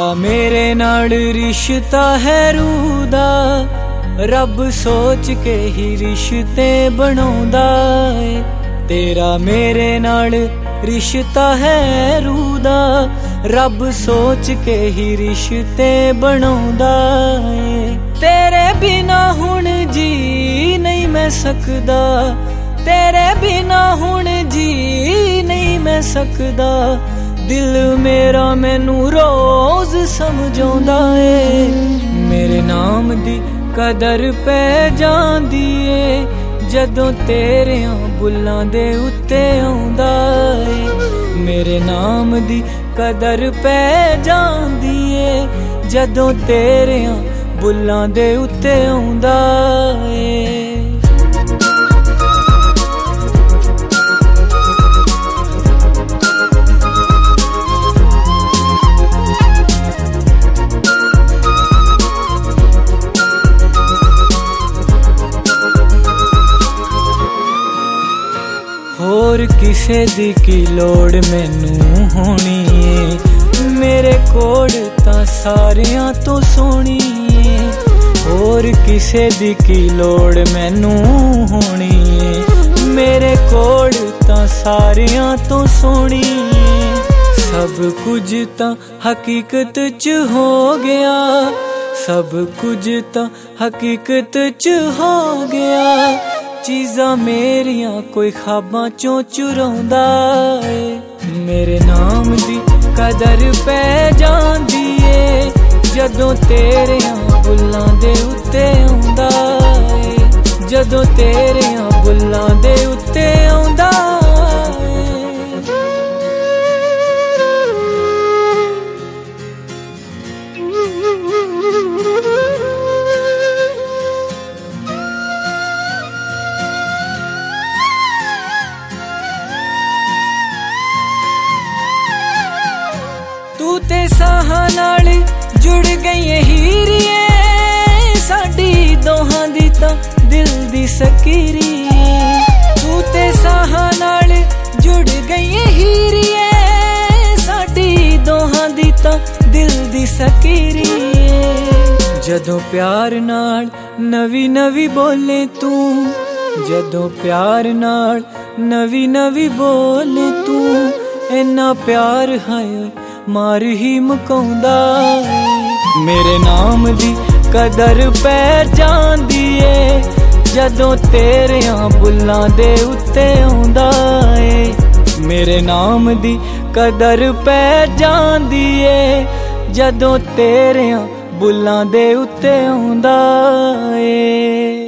तेरा मेरे नाल रिश्ता है रूह दा, रब सोच के ही रिश्ते बनाउंदा है। तेरा मेरे नाल रिश्ता है रूह दा, रब सोच के ही रिश्ते बनाउंदा है। तेरे बिना हुण जी नहीं मैं सकदा, तेरे बिना हुण जी नहीं मैं सकदा। दिल मेरा मैनू रोज समझाउंदा है, मेरे नाम दी कदर पै जांदी है जदों तेरियां बुल्लां दे उत्ते आउंदा है। मेरे नाम दी कदर पै जांदी है जदों तेरियां बुल्लां दे उत्ते आउंदा है। होर किसे दी की लोड़ मैनू होनी है, मेरे कोल तां सारियां तो सोहनी है। होर किसे दी की लोड़ मैनू होनी है, मेरे कोल तां सारियां तो सोहनी है। सब कुछ तां हकीकत च हो गया, सब कुछ तां हकीकत च हो गया। चीज़ां मेरियां कोई ख्वाबां चों चुराउंदा है। मेरे नाम दी कदर पै जांदी है जदों तेरियां बुल्लां दे उत्ते आउंदा है, जदों तेरियां बुल्लां दे उत्ते आउंदा है। तू ते साहां नाल जुड़ गई हीरिए, साडी दोहां दी तां दिल दी सकीरी। तू ते साहां नाल जुड़ गई हीरिए, साडी दोहां दी तां दिल दी सकीरी। जदों प्यार नाल नवी नवी बोले तू, जदों प्यार नाल नवी नवी बोले तू। इन्ना प्यार है मार ही मुकाउंदा है। मेरे नाम दी कदर पै जांदी है जदों तेरियां बुल्लां दे उत्ते आउंदा है। मेरे नाम दी कदर पै जांदी है जदों तेरियां बुल्लां दे उत्ते आउंदा है।